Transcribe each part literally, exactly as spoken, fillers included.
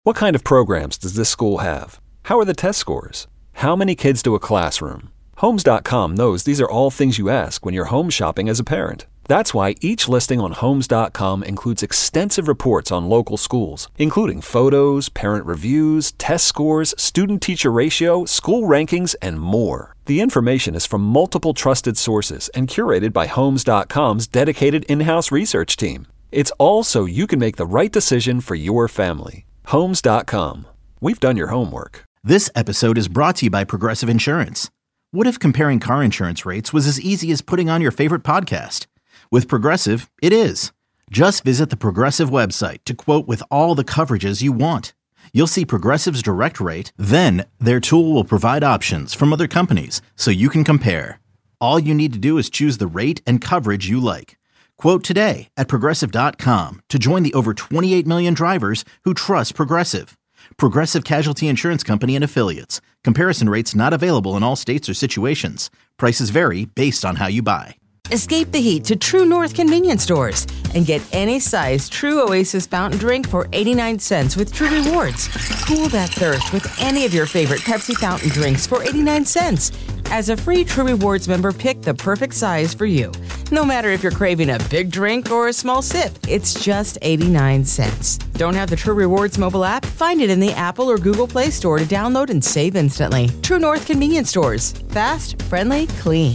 What kind of programs does this school have? How are the test scores? How many kids do a classroom? Homes dot com knows these are all things you ask when you're home shopping as a parent. That's why each listing on Homes dot com includes extensive reports on local schools, including photos, parent reviews, test scores, student-teacher ratio, school rankings, and more. The information is from multiple trusted sources and curated by Homes dot com's dedicated in-house research team. It's all so you can make the right decision for your family. Homes dot com. We've done your homework. This episode is brought to you by Progressive Insurance. What if comparing car insurance rates was as easy as putting on your favorite podcast? With Progressive, it is. Just visit the Progressive website to quote with all the coverages you want. You'll see Progressive's direct rate, then their tool will provide options from other companies so you can compare. All you need to do is choose the rate and coverage you like. Quote today at Progressive dot com to join the over twenty-eight million drivers who trust Progressive. Progressive Casualty Insurance Company and Affiliates. Comparison rates not available in all states or situations. Prices vary based on how you buy. Escape the heat to True North convenience stores and get any size True Oasis fountain drink for eighty-nine cents with True Rewards. Cool that thirst with any of your favorite Pepsi fountain drinks for eighty-nine cents. As a free True Rewards member, pick the perfect size for you. No matter if you're craving a big drink or a small sip, it's just eighty-nine cents. Don't have the True Rewards mobile app? Find it in the Apple or Google Play Store to download and save instantly. True North convenience stores. Fast, friendly, clean.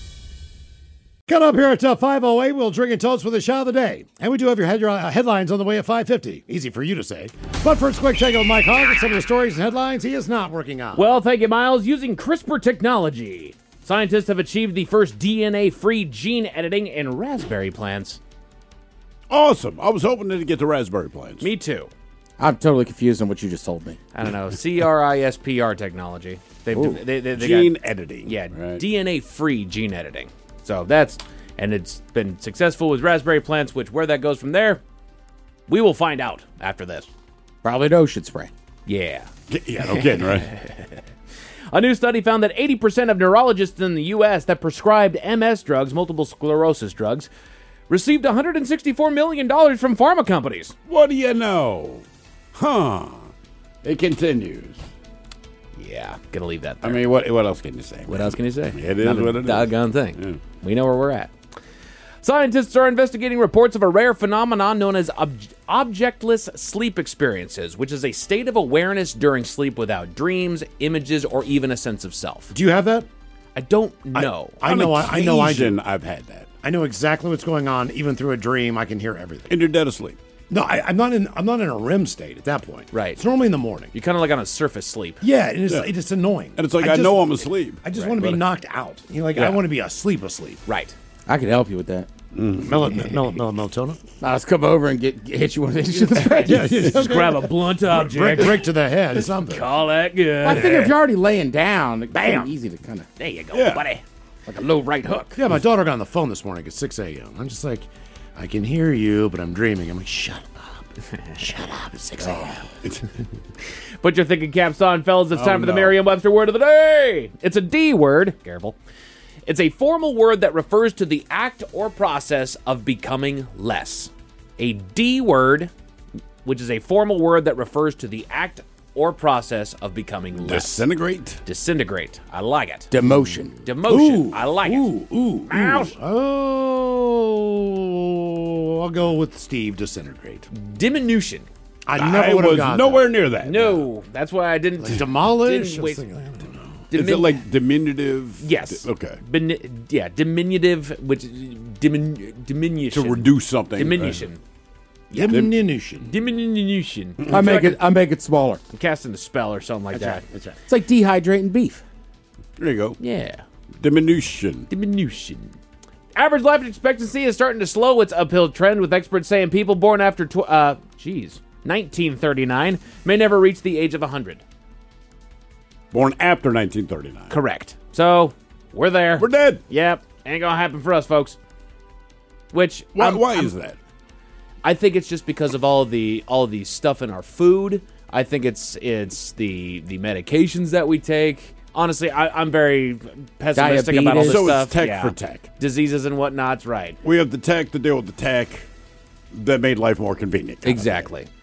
Coming up here at uh, five oh eight, we'll drink and toast with the shot of the day. And we do have your head, uh, headlines on the way at five fifty. Easy for you to say. But first, quick check with Mike Hogg and some of the stories and headlines he is not working on. Well, thank you, Miles. Using CRISPR technology, scientists have achieved the first D N A-free gene editing in raspberry plants. Awesome. I was hoping to get the raspberry plants. Me too. I'm totally confused on what you just told me. I don't know. C R I S P R technology. They've Ooh, they, they, they gene got, editing. Yeah, right. D N A-free gene editing. So that's, and it's been successful with raspberry plants, which where that goes from there, we will find out after this. Probably an ocean spray. Yeah. Yeah, no kidding, right? A new study found that eighty percent of neurologists in the U S that prescribed M S drugs, multiple sclerosis drugs, received one hundred sixty-four million dollars from pharma companies. What do you know? Huh. It continues. Yeah, gonna leave that there. I mean, what what else can you say? What else can you say? It is Not what a it is. doggone thing. Yeah. We know where we're at. Scientists are investigating reports of a rare phenomenon known as ob- objectless sleep experiences, which is a state of awareness during sleep without dreams, images, or even a sense of self. Do you have that? I don't know. I know. I, I know. I do. I've had that. I know exactly what's going on. Even through a dream, I can hear everything. And you're dead asleep. No, I, I'm not in. I'm not in a R E M state at that point. Right. It's normally in the morning. You're kind of like on a surface sleep. Yeah, and it's, Yeah. it's annoying. And it's like, I, just, know I'm asleep. I just Right, want to be but- knocked out. You know, like I Yeah. want to be asleep, asleep. Right. I could help you with that. Mm. Mel- mel- mel- melatonin. Now let's come over and get, get hit you with it in the face. Yeah, yeah, Just grab a blunt object. break, break to the head. Something. Call that good. Well, I figure if you're already laying down, it's Bam. kinda easy to kind of There you go, Yeah. buddy. like a low right hook. Yeah, my daughter got on the phone this morning at six a.m. I'm just like, I can hear you, but I'm dreaming. I'm like, shut up. Shut up. It's six a.m. Put your thinking caps on, fellas. It's Oh, time for the no. Merriam-Webster word of the day. It's a D word. Careful. It's a formal word that refers to the act or process of becoming less. A D word, which is a formal word that refers to the act or process of becoming less. Disintegrate. Disintegrate. I like it. Demotion. Demotion. I like Ooh, it. ooh, Mouse. ooh. Oh, I'll go with Steve. Disintegrate. Diminution. I I never would have was got nowhere near that. No, that's why I didn't. that. Demolish. Didn't I was wait. thinking, I don't know. Is Dimin- it like diminutive? Yes. Di- okay. Beni- yeah, diminutive, which dimin- diminution. To reduce something. Diminution. Diminution. Diminution. I make it. I make it smaller. I'm casting a spell or something like that. That's right. It's like dehydrating beef. There you go. Yeah. Diminution. Diminution. Average life expectancy is starting to slow its uphill trend, with experts saying people born after, tw- uh, geez, nineteen thirty-nine may never reach the age of one hundred. Born after nineteen thirty-nine. Correct. So, we're there. We're dead. Yep. Ain't gonna happen for us, folks. Which, Why, I'm- why I'm- is that? I think it's just because of all of the all of the stuff in our food. I think it's it's the the medications that we take. Honestly, I, I'm very pessimistic about all this Diabetes. So stuff. it's tech Yeah. for tech. Diseases and whatnot's right. We have the tech to deal with the tech that made life more convenient. kind of Exactly.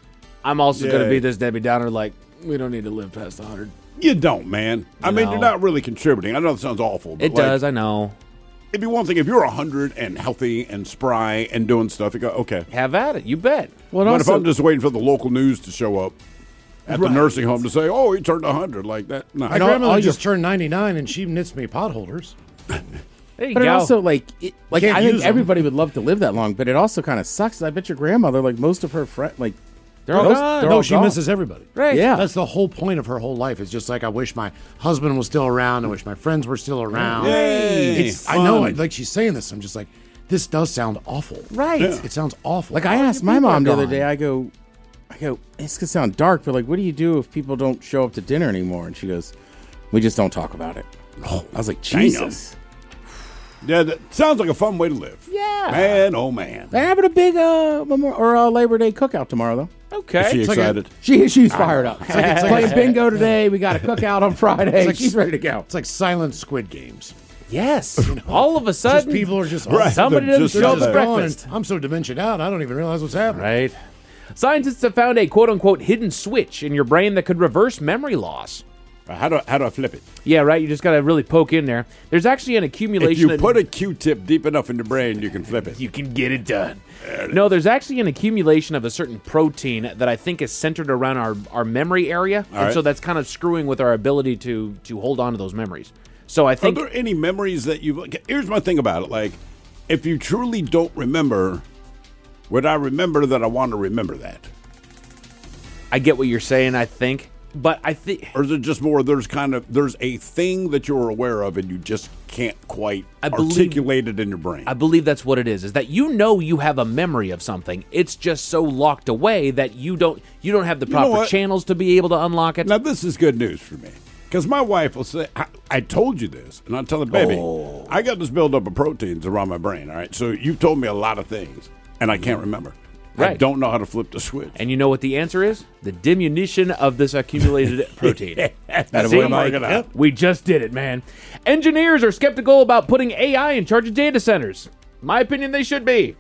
I'm also going Yeah. to be this Debbie Downer, like, we don't need to live past one hundred. You don't, man. I mean, know. you're not really contributing. I know it sounds awful, but It like, does, I know. it'd be one thing if you're one hundred and healthy and spry and doing stuff. You go, okay. Have at it. You bet. Well, But also, if I'm just waiting for the local news to show up at the Right. nursing home to say, oh, he turned one hundred, like that, no. My And all- grandmother all just your- turned ninety-nine, and she knits me potholders. There you but it go. also like, it, like Can't I use think 'em. everybody would love to live that long, but it also kind of sucks. I bet your grandmother, like most of her friends, like They're all those- gone. they're No, all she gone. misses everybody. right. Yeah. That's the whole point of her whole life. It's just like, I wish my husband was still around. I wish my friends were still around. Yay, It's, I know, fun. like she's saying this. I'm just like, this does sound awful. Right. Yeah. It sounds awful. Like I All asked your my people are mom the other gone. day. I go, I go. It's gonna sound dark, but like, what do you do if people don't show up to dinner anymore? And she goes, we just don't talk about it. I was like, Damn. Jesus. Yeah, that sounds like a fun way to live. Yeah. Man, oh, man. They're having a big uh Memorial, or uh, Labor Day cookout tomorrow, though. Okay. Is she It's like a- excited? She she's fired up. like- it's like Playing a- bingo today. We got a cookout on Friday. like- she's ready to go. It's like silent Squid Games. Yes. All of a Just sudden, people are just Right. somebody They're doesn't just show out up there. at gone, breakfast. and I'm so dimensioned out, I don't even realize what's happening. Right. Scientists have found a quote-unquote hidden switch in your brain that could reverse memory loss. How do, how do I flip it? Yeah, right. You just got to really poke in there. There's actually an accumulation. If you of- put a Q-tip deep enough in the brain, you can flip it. you can get it done. No, there's actually an accumulation of a certain protein that I think is centered around our, our memory area, and right. so that's kind of screwing with our ability to to hold on to those memories. So I Are think there any memories that you've... Here's my thing about it. Like, if you truly don't remember, would I remember that I want to remember that? I get what you're saying. I think, but I think Or is it just more there's kind of... There's a thing that you're aware of and you just can't quite I believe- articulate it in your brain? I believe that's what it is. Is that you know you have a memory of something. It's just so locked away that you don't you don't have the know proper what? channels to be able to unlock it. Now, this is good news for me. Because my wife will say, I, I told you this. And I'll tell her, baby, Oh. I got this buildup of proteins around my brain, all right? So you've told me a lot of things, and I can't remember. I Right. don't know how to flip the switch. And you know what the answer is? The diminution of this accumulated protein. That's See? what I'm working out. We just did it, man. Engineers are skeptical about putting A I in charge of data centers. My opinion, they should be.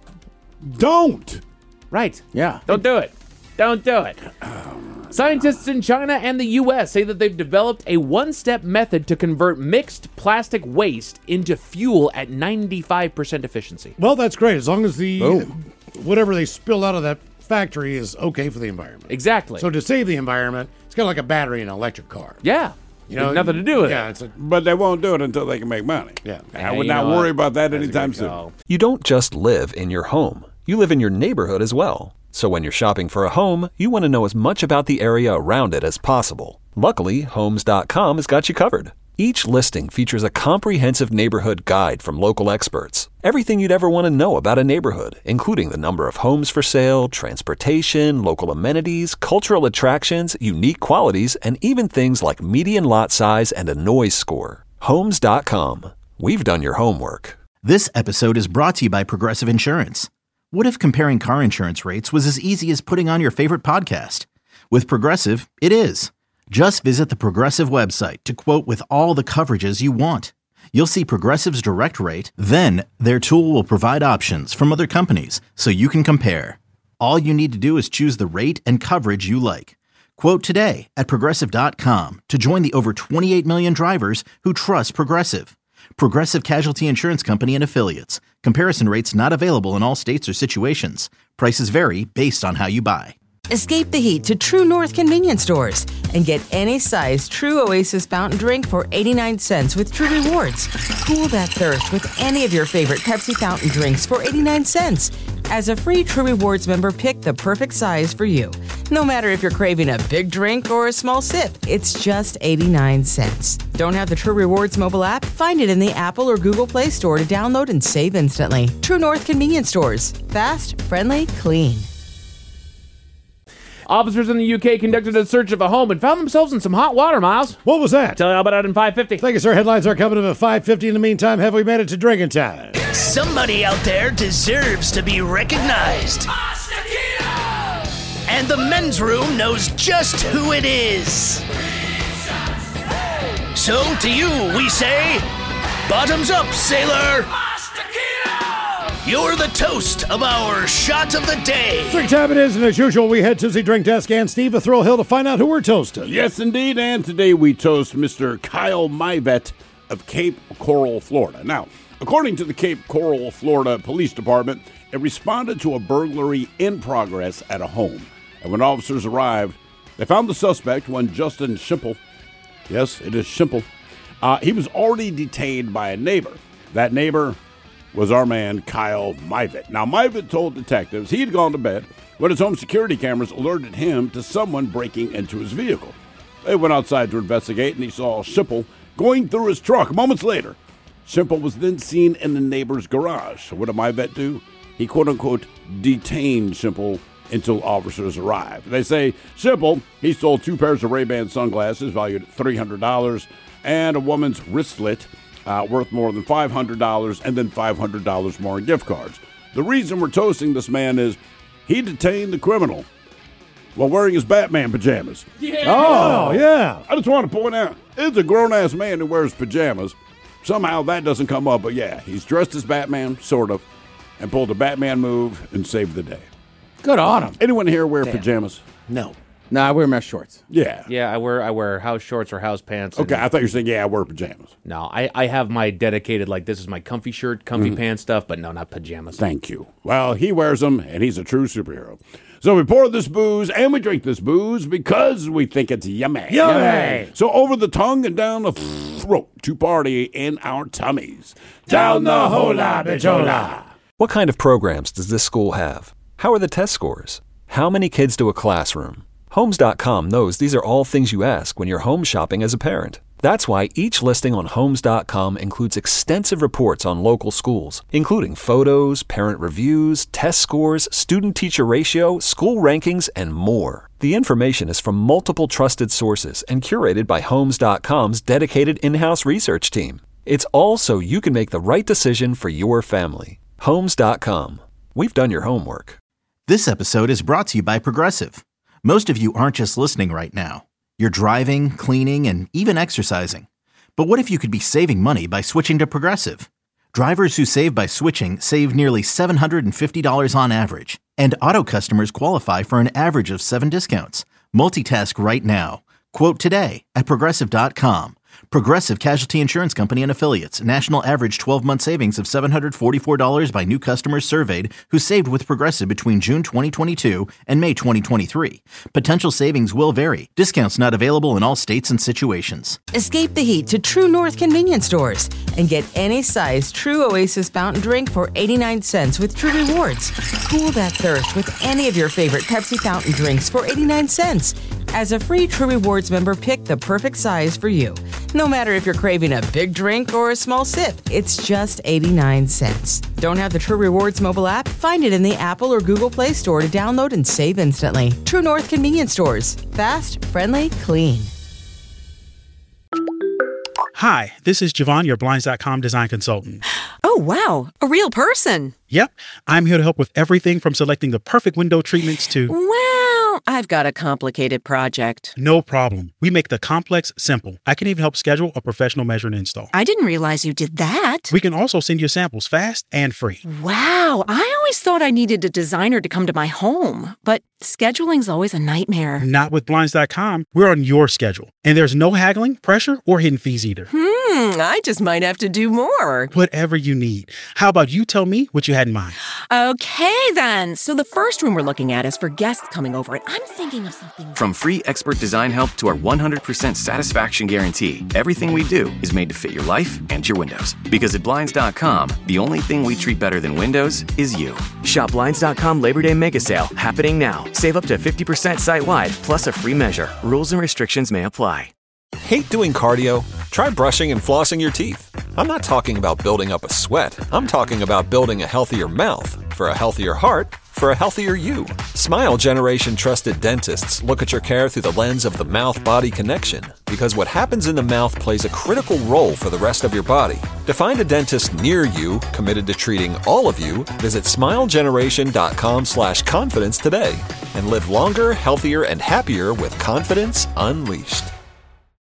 Don't. Right. Yeah. Don't do it. Don't do it. Scientists in China and the U S say that they've developed a one-step method to convert mixed plastic waste into fuel at ninety-five percent efficiency. Well, that's great as long as the Boom. whatever they spill out of that factory is okay for the environment. Exactly. So to save the environment, it's kind of like a battery in an electric car. yeah. You know, nothing to do with yeah, it. it's a, But they won't do it until they can make money. Yeah. I Hey, would you not know worry what? about that That's a anytime good soon. call. You don't just live in your home, you live in your neighborhood as well. So when you're shopping for a home, you want to know as much about the area around it as possible. Luckily, Homes dot com has got you covered. Each listing features a comprehensive neighborhood guide from local experts. Everything you'd ever want to know about a neighborhood, including the number of homes for sale, transportation, local amenities, cultural attractions, unique qualities, and even things like median lot size and a noise score. Homes dot com. We've done your homework. This episode is brought to you by Progressive Insurance. What if comparing car insurance rates was as easy as putting on your favorite podcast? With Progressive, it is. Just visit the Progressive website to quote with all the coverages you want. You'll see Progressive's direct rate, then their tool will provide options from other companies so you can compare. All you need to do is choose the rate and coverage you like. Quote today at Progressive dot com to join the over twenty-eight million drivers who trust Progressive. Progressive Casualty Insurance Company and Affiliates. Comparison rates not available in all states or situations. Prices vary based on how you buy. Escape the heat to True North convenience stores and get any size True Oasis fountain drink for eighty-nine cents with True Rewards. Cool that thirst with any of your favorite Pepsi fountain drinks for eighty-nine cents. As a free True Rewards member, pick the perfect size for you. No matter if you're craving a big drink or a small sip, it's just eighty-nine cents. Don't have the True Rewards mobile app? Find it in the Apple or Google Play Store to download and save instantly. True North convenience stores. Fast, friendly, clean. Officers in the U K conducted a search of a home and found themselves in some hot water, Miles. what was that? Tell you all about it in five fifty. Thank you, sir. Headlines are coming up at five fifty. In the meantime, have we made it to drinking time? Somebody out there deserves to be recognized. And the men's room knows just who it is. So to you, we say, bottoms up, sailor. you're the toast of our shot of the day. Drink time it is, and as usual, we head to the drink desk and Steve a Thrill Hill to find out who we're toasting. Yes, indeed, and today we toast Mister Kyle Myvet of Cape Coral, Florida. Now, according to the Cape Coral, Florida Police Department, it responded to a burglary in progress at a home. And when officers arrived, they found the suspect, one Justin Shimple. Yes, it is Shimple. Uh, he was already detained by a neighbor. That neighbor was our man, Kyle Myvet. Now, Myvet told detectives he had gone to bed when his home security cameras alerted him to someone breaking into his vehicle. They went outside to investigate, and he saw Shimple going through his truck. Moments later, Shimple was then seen in the neighbor's garage. So what did Myvet do? He, quote-unquote, detained Shimple until officers arrived. They say Shimple, he stole two pairs of Ray-Ban sunglasses valued at three hundred dollars and a woman's wristlet uh, worth more than five hundred dollars, and then five hundred dollars more in gift cards. The reason we're toasting this man is he detained the criminal while wearing his Batman pajamas. Yeah. Oh, yeah. I just want to point out, it's a grown-ass man who wears pajamas. Somehow that doesn't come up, but yeah, he's dressed as Batman, sort of, and pulled a Batman move and saved the day. Good on him. Anyone here wear pajamas? No. No, I wear mesh shorts. Yeah. Yeah, I wear I wear house shorts or house pants. Okay, and- I thought you were saying, yeah, I wear pajamas. No, I, I have my dedicated, like, this is my comfy shirt, comfy pants stuff, but no, not pajamas. Thank you. Well, he wears them, and he's a true superhero. So we pour this booze, and we drink this booze because we think it's yummy. Yummy. So over the tongue and down the throat to party in our tummies. Down the hola bichola. What kind of programs does this school have? How are the test scores? How many kids do a classroom? Homes dot com knows these are all things you ask when you're home shopping as a parent. That's why each listing on Homes dot com includes extensive reports on local schools, including photos, parent reviews, test scores, student-teacher ratio, school rankings, and more. The information is from multiple trusted sources and curated by Homes dot com's dedicated in-house research team. It's all so you can make the right decision for your family. Homes dot com. We've done your homework. This episode is brought to you by Progressive. Most of you aren't just listening right now. You're driving, cleaning, and even exercising. But what if you could be saving money by switching to Progressive? Drivers who save by switching save nearly seven hundred fifty dollars on average. And auto customers qualify for an average of seven discounts. Multitask right now. Quote today at Progressive dot com. Progressive Casualty Insurance Company and Affiliates. National average twelve-month savings of seven hundred forty-four dollars by new customers surveyed who saved with Progressive between June twenty twenty-two and May twenty twenty-three. Potential savings will vary. Discounts not available in all states and situations. Escape the heat to True North convenience stores and get any size True Oasis fountain drink for eighty-nine cents with True Rewards. Cool that thirst with any of your favorite Pepsi fountain drinks for eighty-nine cents. As a free True Rewards member, pick the perfect size for you. No matter if you're craving a big drink or a small sip, it's just eighty-nine cents. Don't have the True Rewards mobile app? Find it in the Apple or Google Play Store to download and save instantly. True North convenience stores. Fast, friendly, clean. Hi, this is Javon, your Blinds dot com design consultant. Oh, wow. A real person. Yep, I'm here to help with everything from selecting the perfect window treatments to... Well, I've got a complicated project. No problem. We make the complex simple. I can even help schedule a professional measure and install. I didn't realize you did that. We can also send you samples fast and free. Wow, I always thought I needed a designer to come to my home, but scheduling's always a nightmare. Not with Blinds dot com. We're on your schedule. And there's no haggling, pressure, or hidden fees either. Hmm, I just might have to do more. Whatever you need. How about you tell me what you had in mind? Okay, then. So the first room we're looking at is for guests coming over, and I'm thinking of something... From free expert design help to our one hundred percent satisfaction guarantee, everything we do is made to fit your life and your windows. Because at Blinds dot com, the only thing we treat better than windows is you. Shop Blinds dot com Labor Day Mega Sale, happening now. Save up to fifty percent site-wide, plus a free measure. Rules and restrictions may apply. Hate doing cardio? Try brushing and flossing your teeth. I'm not talking about building up a sweat. I'm talking about building a healthier mouth. For a healthier heart, for a healthier you. Smile Generation trusted dentists look at your care through the lens of the mouth-body connection, because what happens in the mouth plays a critical role for the rest of your body. To find a dentist near you committed to treating all of you, visit smile generation dot com slash confidence today and live longer, healthier, and happier with confidence unleashed.